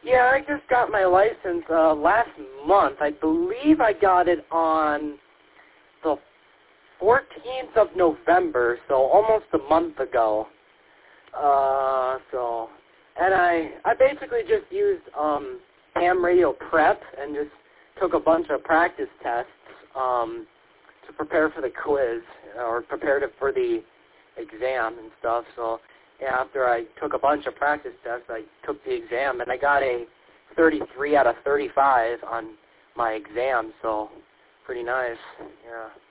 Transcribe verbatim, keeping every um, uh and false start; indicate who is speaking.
Speaker 1: Yeah, I just got my license uh, last month. I believe I got it on the fourteenth of November, so almost a month ago. Uh, so, and I I basically just used um, ham radio prep and just took a bunch of practice tests um, to prepare for the quiz or prepared it for the exam and stuff. So yeah, after I took a bunch of practice tests, I took the exam and I got a thirty-three out of thirty-five on my exam. So pretty nice. Yeah.